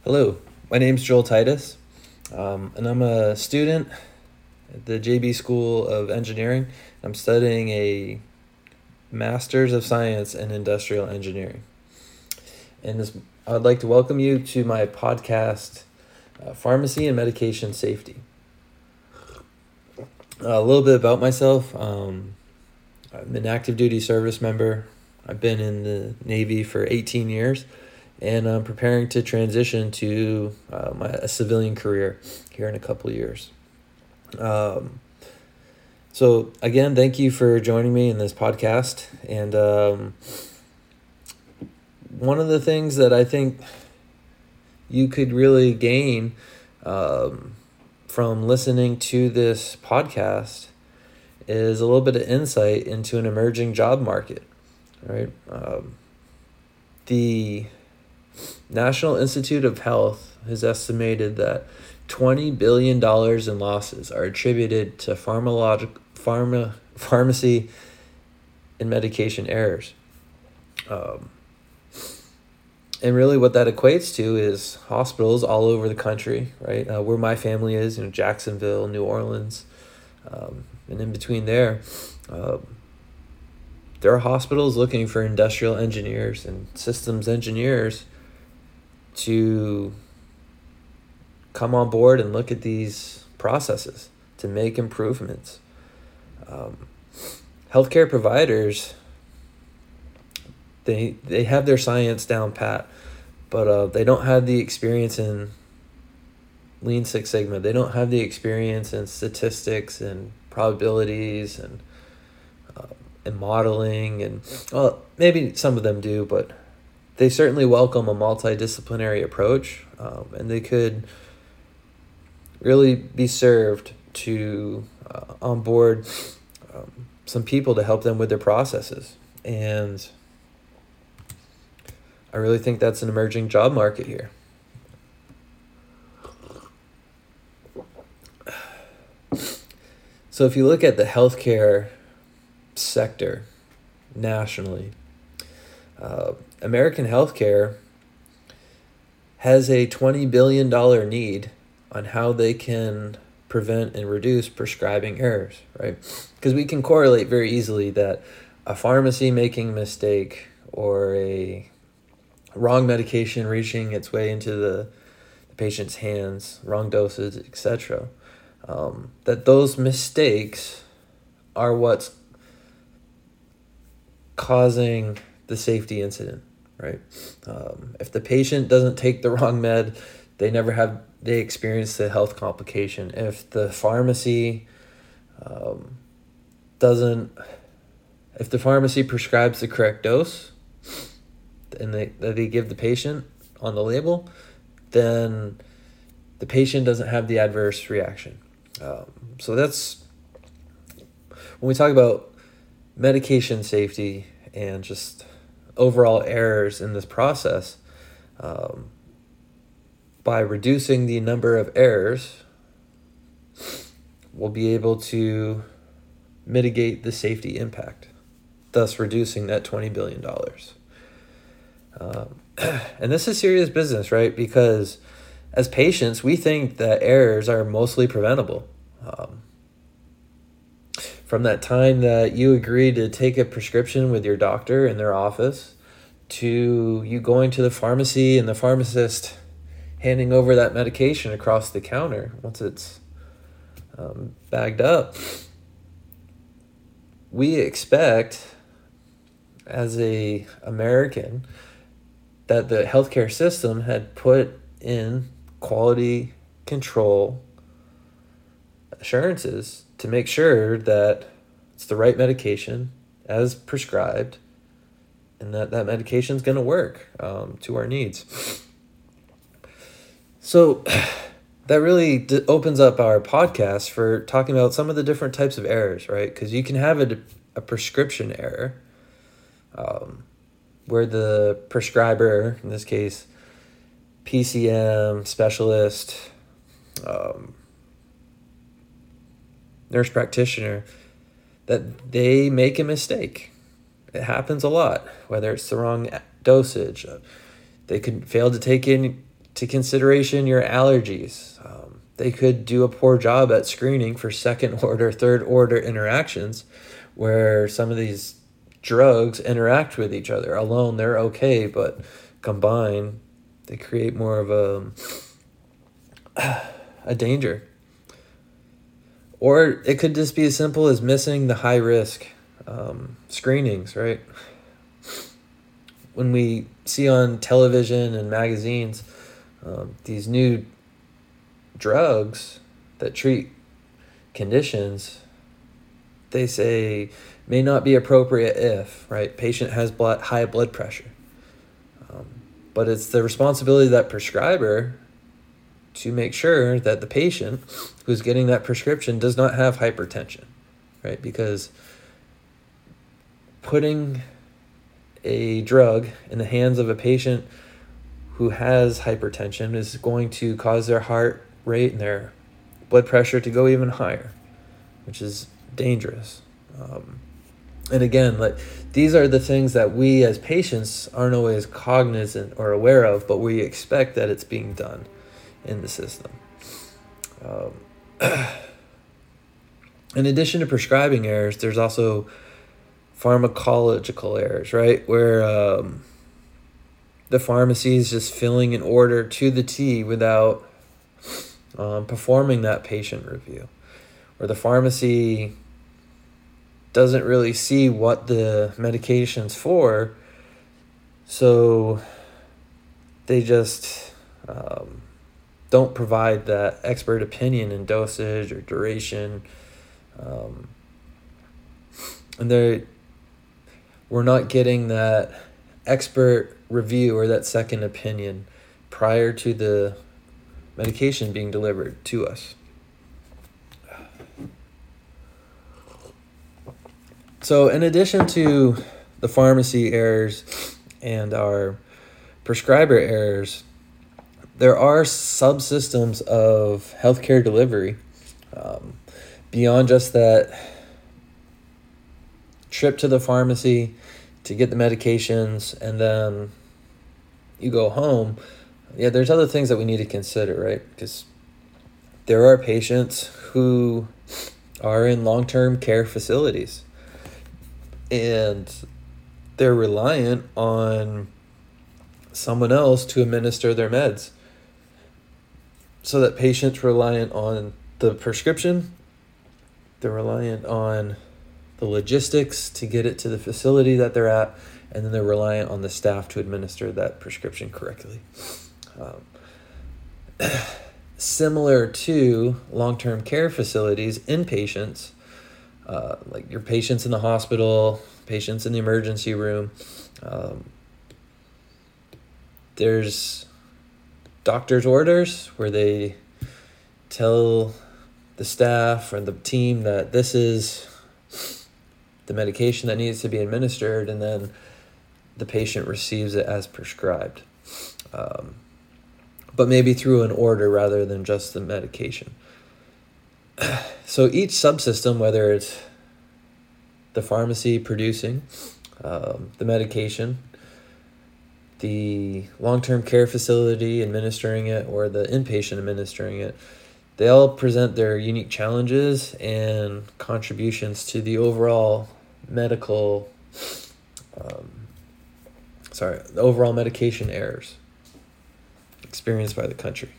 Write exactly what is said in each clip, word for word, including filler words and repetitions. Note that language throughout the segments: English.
Hello, my name's Joel Titus, um, and I'm a student at the J B School of Engineering. I'm studying a Master's of Science in Industrial Engineering. And this, I would like to welcome you to my podcast, uh, Pharmacy and Medication Safety. Uh, a little bit about myself. Um, I'm an active duty service member. I've been in the Navy for eighteen years. And I'm preparing to transition to uh, my a civilian career here in a couple of years. Um, so again, thank you for joining me in this podcast. And um, one of the things that I think you could really gain um, from listening to this podcast is a little bit of insight into an emerging job market, right? Um, the National Institute of Health has estimated that twenty billion dollars in losses are attributed to pharmacologic, pharma, pharmacy and medication errors. Um, and really what that equates to is hospitals all over the country, right? Uh, where my family is, you know, Jacksonville, New Orleans, um, and in between there, uh, there are hospitals looking for industrial engineers and systems engineers to come on board and look at these processes to make improvements. Um, healthcare providers, they they have their science down pat, but uh, they don't have the experience in Lean Six Sigma. They don't have the experience in statistics and probabilities and uh, and modeling, and well, maybe some of them do, but they certainly welcome a multidisciplinary approach, um, and they could really be served to uh, onboard um, some people to help them with their processes. And I really think that's an emerging job market here. So if you look at the healthcare sector nationally, uh, American healthcare has a twenty billion dollars need on how they can prevent and reduce prescribing errors, right? Because we can correlate very easily that a pharmacy making a mistake or a wrong medication reaching its way into the, the patient's hands, wrong doses, et cetera, um, that those mistakes are what's causing the safety incident, right? Um, if the patient doesn't take the wrong med, they never have, they experience the health complication. If the pharmacy um, doesn't, if the pharmacy prescribes the correct dose and they, that they give the patient on the label, then the patient doesn't have the adverse reaction. Um, so that's, when we talk about medication safety and just overall errors in this process, um, by reducing the number of errors, we'll be able to mitigate the safety impact, thus reducing that twenty billion dollars. Um, and this is serious business, right? Because as patients, we think that errors are mostly preventable. Um, From that time that you agree to take a prescription with your doctor in their office, to you going to the pharmacy and the pharmacist handing over that medication across the counter once it's um, bagged up, we expect as a American that the healthcare system had put in quality control assurances to make sure that it's the right medication as prescribed and that that medication is going to work um, to our needs. So that really d- opens up our podcast for talking about some of the different types of errors, right? Because you can have a, a prescription error um, where the prescriber, in this case, P C M, specialist, um, nurse practitioner, that they make a mistake. It happens a lot, whether it's the wrong dosage. They could fail to take in to consideration your allergies. Um, they could do a poor job at screening for second order, third order interactions where some of these drugs interact with each other. Alone, they're okay, but combined, they create more of a, a danger. Or it could just be as simple as missing the high risk um, screenings, right? When we see on television and magazines um, these new drugs that treat conditions, they say may not be appropriate if, right, patient has blood, high blood pressure. Um, but it's the responsibility of that prescriber to make sure that the patient who's getting that prescription does not have hypertension, right? Because putting a drug in the hands of a patient who has hypertension is going to cause their heart rate and their blood pressure to go even higher, which is dangerous. Um, and again, like these are the things that we as patients aren't always cognizant or aware of, but we expect that it's being done in the system. Um, in addition to prescribing errors, there's also pharmacological errors, right? Where um, the pharmacy is just filling an order to the T without um, performing that patient review. Or the pharmacy doesn't really see what the medication's for, so they just um, don't provide that expert opinion in dosage or duration. Um, and they we're not getting that expert review or that second opinion prior to the medication being delivered to us. So in addition to the pharmacy errors and our prescriber errors, there are subsystems of healthcare delivery um, beyond just that trip to the pharmacy to get the medications and then you go home. Yeah, there's other things that we need to consider, right? Because there are patients who are in long-term care facilities and they're reliant on someone else to administer their meds. So that patients reliant on the prescription, they're reliant on the logistics to get it to the facility that they're at, and then they're reliant on the staff to administer that prescription correctly. Um, similar to long-term care facilities, inpatients, uh, like your patients in the hospital, patients in the emergency room, um, there's doctor's orders where they tell the staff or the team that this is the medication that needs to be administered, and then the patient receives it as prescribed. Um, but maybe through an order rather than just the medication. So each subsystem, whether it's the pharmacy producing um, the medication, the long-term care facility administering it, or the inpatient administering it, they all present their unique challenges and contributions to the overall medical, um, sorry, the overall medication errors experienced by the country.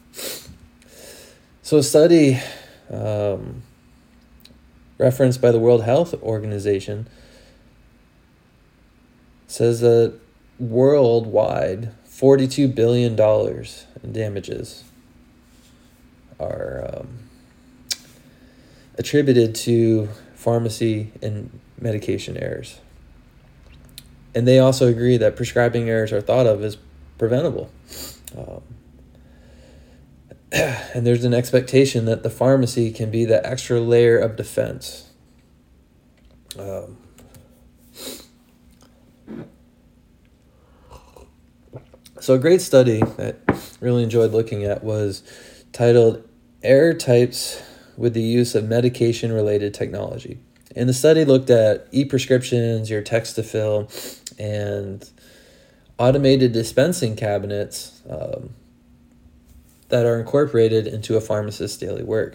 So a study um, referenced by the World Health Organization says that worldwide, forty-two billion dollars in damages are um, attributed to pharmacy and medication errors. And they also agree that prescribing errors are thought of as preventable. Um, and there's an expectation that the pharmacy can be the extra layer of defense. Um, so a great study that I really enjoyed looking at was titled Error Types with the Use of Medication-Related Technology. And the study looked at e-prescriptions, your text-to-fill, and automated dispensing cabinets um, that are incorporated into a pharmacist's daily work.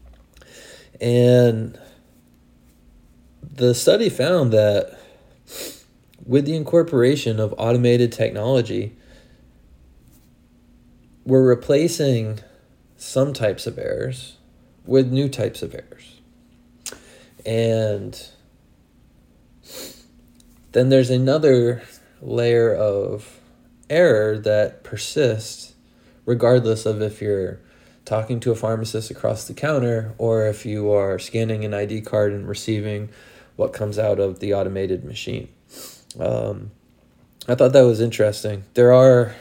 And the study found that with the incorporation of automated technology, we're replacing some types of errors with new types of errors. And then there's another layer of error that persists regardless of if you're talking to a pharmacist across the counter or if you are scanning an I D card and receiving what comes out of the automated machine. Um, I thought that was interesting. There are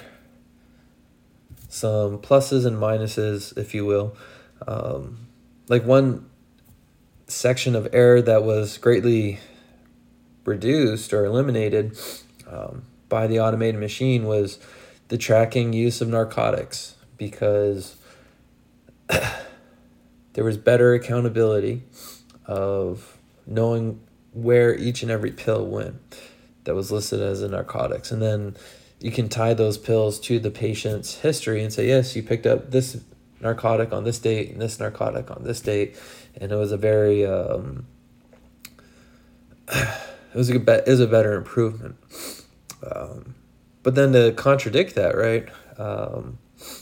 some pluses and minuses, if you will. Um, like one section of error that was greatly reduced or eliminated um, by the automated machine was the tracking use of narcotics, because there was better accountability of knowing where each and every pill went that was listed as a narcotics. And then you can tie those pills to the patient's history and say, yes, you picked up this narcotic on this date and this narcotic on this date. And it was a very, um, it was a, it was a better improvement. Um, but then to contradict that, right, um,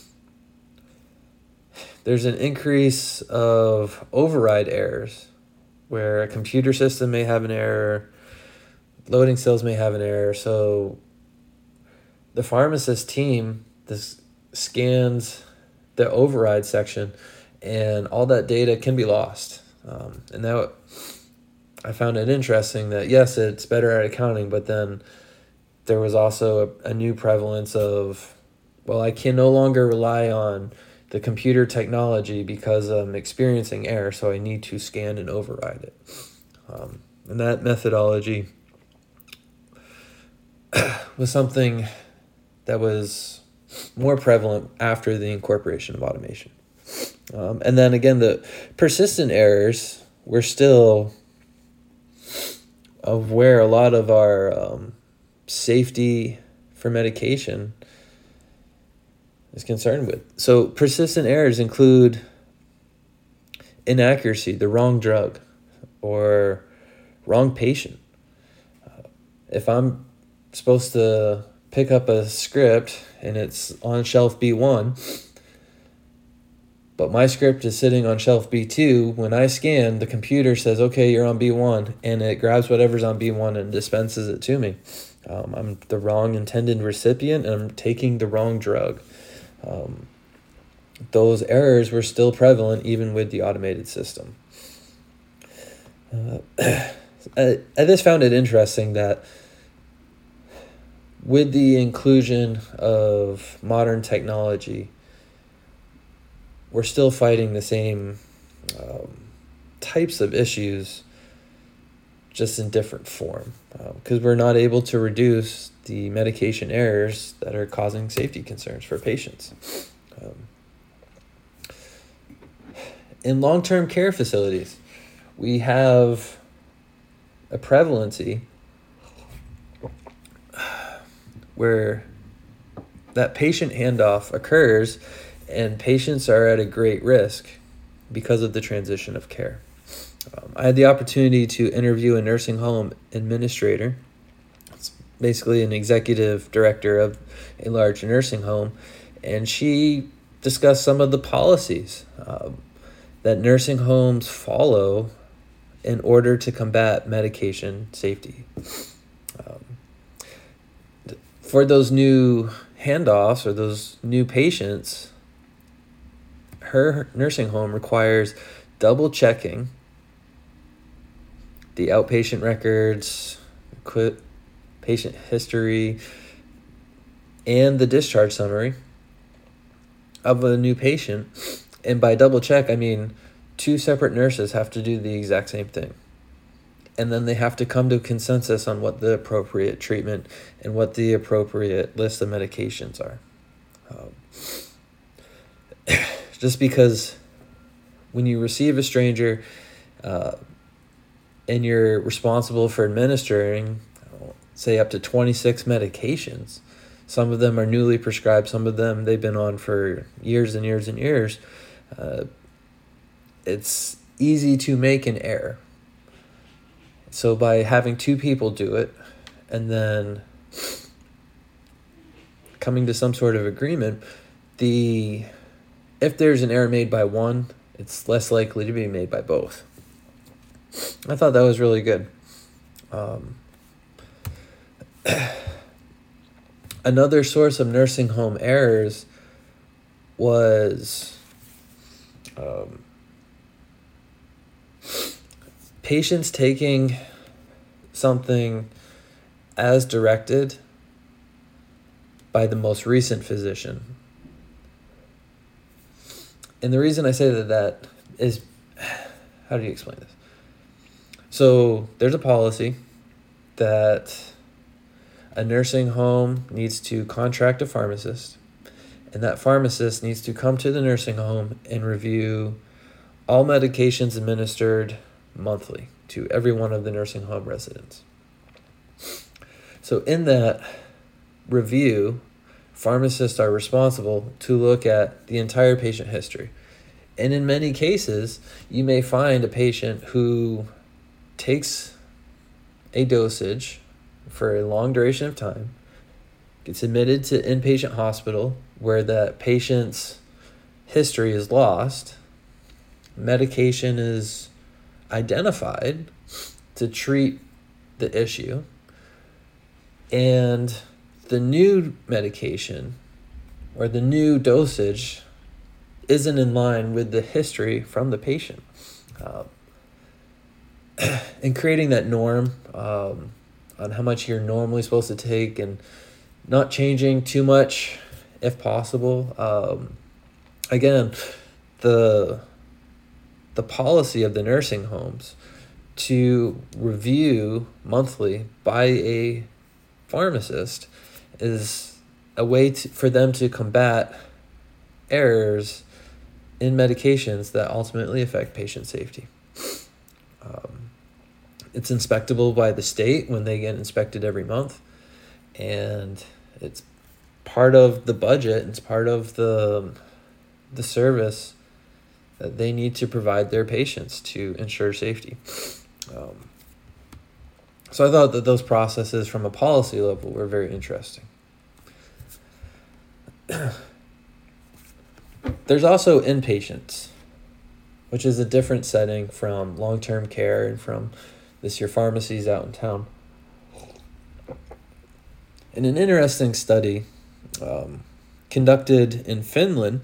there's an increase of override errors where a computer system may have an error, loading cells may have an error. So the pharmacist team this scans the override section, and all that data can be lost. Um, and that I found it interesting that, yes, it's better at accounting, but then there was also a, a new prevalence of, well, I can no longer rely on the computer technology because I'm experiencing error, so I need to scan and override it. Um, and that methodology was something that was more prevalent after the incorporation of automation. Um, and then again, the persistent errors were still of where a lot of our um, safety for medication is concerned with. So persistent errors include inaccuracy, the wrong drug, or wrong patient. Uh, if I'm supposed to pick up a script and it's on shelf B one, but my script is sitting on shelf B two, when I scan, the computer says, okay, you're on B one, and it grabs whatever's on B one and dispenses it to me. Um, I'm the wrong intended recipient, and I'm taking the wrong drug. Um, those errors were still prevalent even with the automated system. Uh, I, I just found it interesting that with the inclusion of modern technology, we're still fighting the same um, types of issues, just in different form, because um, we're not able to reduce the medication errors that are causing safety concerns for patients. Um, in long-term care facilities, we have a prevalency where that patient handoff occurs and patients are at a great risk because of the transition of care. Um, I had the opportunity to interview a nursing home administrator. It's basically an executive director of a large nursing home, and she discussed some of the policies um, that nursing homes follow in order to combat medication safety. Um, for those new handoffs or those new patients, her nursing home requires double checking the outpatient records, quit patient history, and the discharge summary of a new patient. And by double check, I mean two separate nurses have to do the exact same thing. And then they have to come to a consensus on what the appropriate treatment and what the appropriate list of medications are. Um, just because when you receive a stranger uh, and you're responsible for administering, say, up to twenty-six medications, Some of them are newly prescribed. Some of them they've been on for years and years and years. Uh, it's easy to make an error. So by having two people do it and then coming to some sort of agreement, the if there's an error made by one, it's less likely to be made by both. I thought that was really good. Um, another source of nursing home errors was um, patients taking something as directed by the most recent physician. And the reason I say that that is, how do you explain this? So there's a policy that a nursing home needs to contract a pharmacist, and that pharmacist needs to come to the nursing home and review all medications administered monthly to every one of the nursing home residents. So in that review, pharmacists are responsible to look at the entire patient history. And in many cases, you may find a patient who takes a dosage for a long duration of time, gets admitted to inpatient hospital where that patient's history is lost, medication is identified to treat the issue, and the new medication or the new dosage isn't in line with the history from the patient. Uh, and creating that norm um, on how much you're normally supposed to take and not changing too much if possible. Um, again, the the policy of the nursing homes to review monthly by a pharmacist is a way to, for them to combat errors in medications that ultimately affect patient safety. Um, it's inspectable by the state when they get inspected every month, and it's part of the budget. It's part of the the service that they need to provide their patients to ensure safety. Um, so I thought that those processes from a policy level were very interesting. There's also inpatients, which is a different setting from long-term care and from this your pharmacies out in town. In an interesting study um, conducted in Finland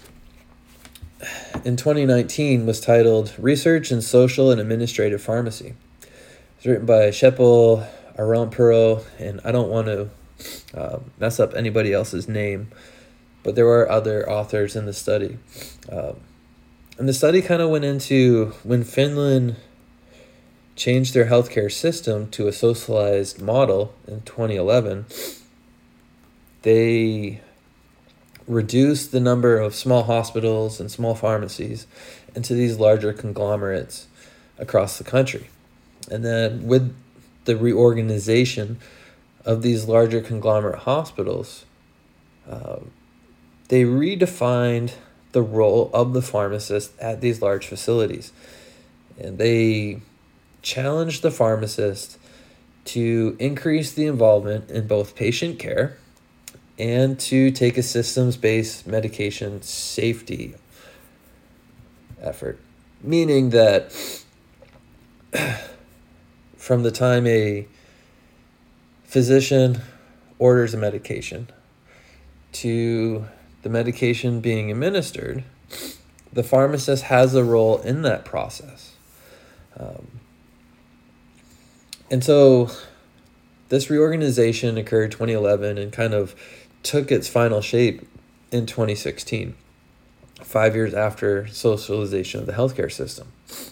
in twenty nineteen was titled Research in Social and Administrative Pharmacy. It's written by Sheppel Arampuro, and I don't want to uh, mess up anybody else's name, but there were other authors in the study. Um, and the study kind of went into when Finland changed their healthcare system to a socialized model in twenty eleven, they reduced the number of small hospitals and small pharmacies into these larger conglomerates across the country. And then with the reorganization of these larger conglomerate hospitals, uh, they redefined the role of the pharmacist at these large facilities. And they challenged the pharmacist to increase the involvement in both patient care and to take a systems-based medication safety effort. Meaning that from the time a physician orders a medication to the medication being administered, the pharmacist has a role in that process. Um, and so this reorganization occurred twenty eleven and kind of took its final shape in twenty sixteen, five years after socialization of the healthcare system.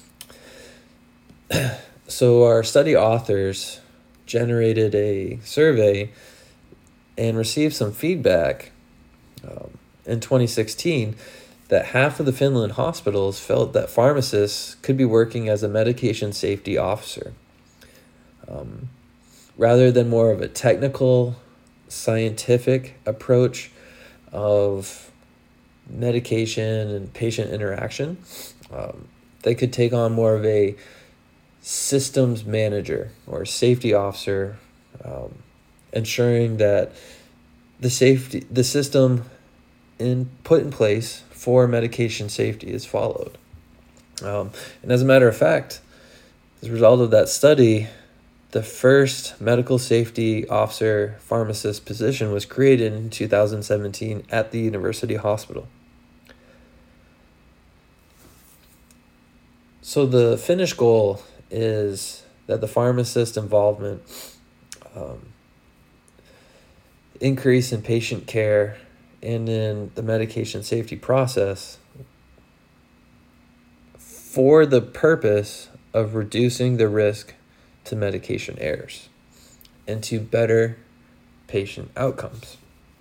So our study authors generated a survey and received some feedback um, in twenty sixteen that half of the Finland hospitals felt that pharmacists could be working as a medication safety officer, um, rather than more of a technical scientific approach of medication and patient interaction. Um, they could take on more of a systems manager or safety officer, um, ensuring that the safety, the system in put in place for medication safety is followed. Um, and as a matter of fact, as a result of that study, the first medical safety officer pharmacist position was created in two thousand seventeen at the University Hospital. So the finished goal is that the pharmacist involvement, um, increase in patient care, and in the medication safety process for the purpose of reducing the risk to medication errors and to better patient outcomes.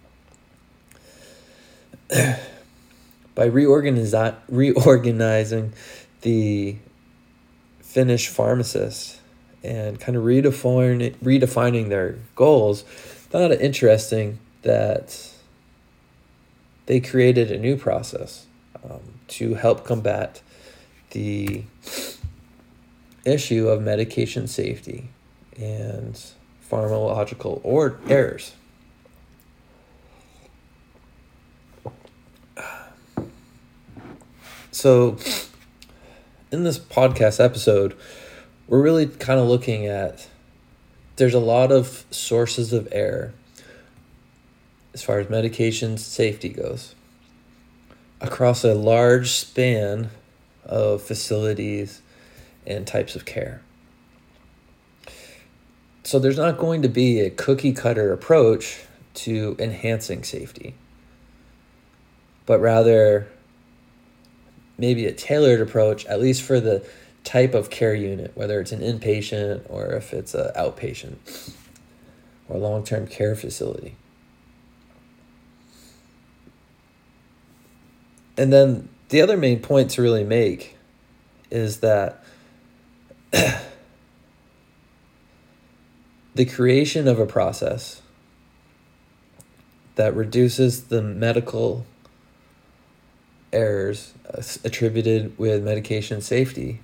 By reorganize, reorganizing the Finnish pharmacists and kind of redefine, redefining their goals, I thought it interesting that they created a new process um, to help combat the issue of medication safety and pharmacological or errors. So in this podcast episode, we're really kind of looking at, there's a lot of sources of error as far as medication safety goes across a large span of facilities and types of care. So there's not going to be a cookie cutter approach to enhancing safety, but rather maybe a tailored approach, at least for the type of care unit, whether it's an inpatient or if it's an outpatient or long-term care facility. And then the other main point to really make is that the creation of a process that reduces the medical errors attributed with medication safety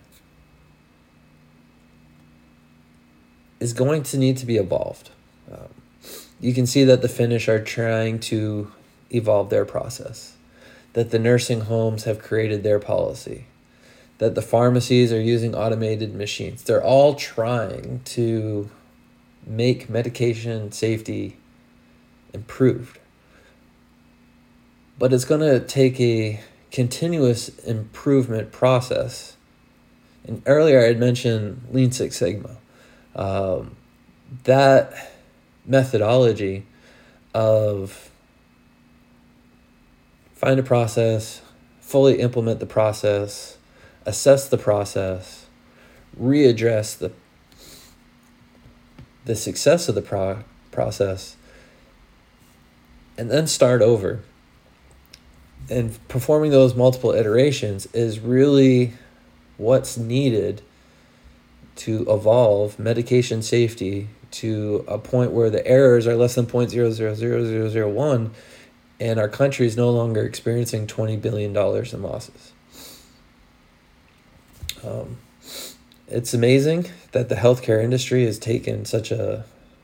is going to need to be evolved. Um, you can see that the Finnish are trying to evolve their process, that the nursing homes have created their policy, that the pharmacies are using automated machines. They're all trying to make medication safety improved. But it's going to take a continuous improvement process. And earlier I had mentioned Lean Six Sigma. Um, that methodology of find a process, fully implement the process, assess the process, readdress the the success of the pro- process, and then start over. And performing those multiple iterations is really what's needed to evolve medication safety to a point where the errors are less than zero point zero zero zero zero zero one and our country is no longer experiencing twenty billion dollars in losses. Um, it's amazing that the healthcare industry has taken such a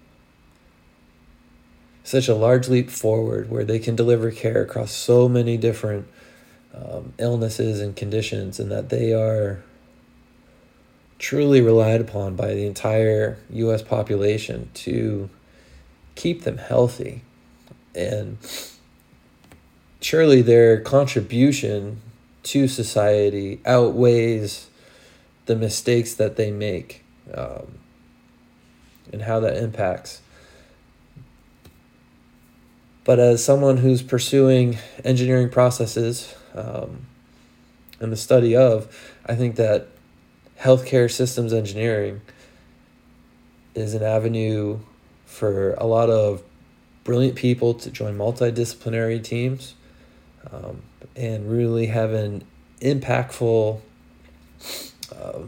such a large leap forward where they can deliver care across so many different um, illnesses and conditions, and that they are truly relied upon by the entire U S population to keep them healthy. And surely their contribution to society outweighs the mistakes that they make, um, and how that impacts. But as someone who's pursuing engineering processes um, and the study of, I think that healthcare systems engineering is an avenue for a lot of brilliant people to join multidisciplinary teams um, and really have an impactful, um,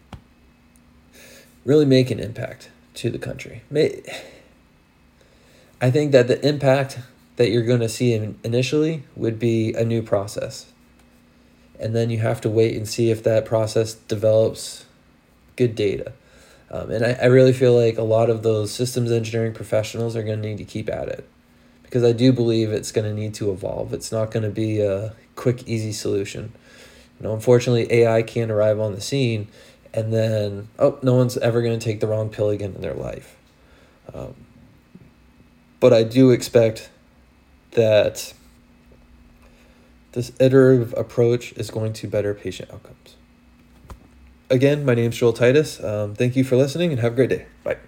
really make an impact to the country. May, I think that the impact that you're going to see in, initially would be a new process. And then you have to wait and see if that process develops good data. Um, and I, I really feel like a lot of those systems engineering professionals are going to need to keep at it, because I do believe it's going to need to evolve. It's not going to be a quick, easy solution. You know, unfortunately, A I can't arrive on the scene and then, oh, no one's ever going to take the wrong pill again in their life. Um, but I do expect that this iterative approach is going to better patient outcomes. Again, my name is Joel Titus. Um, thank you for listening and have a great day. Bye.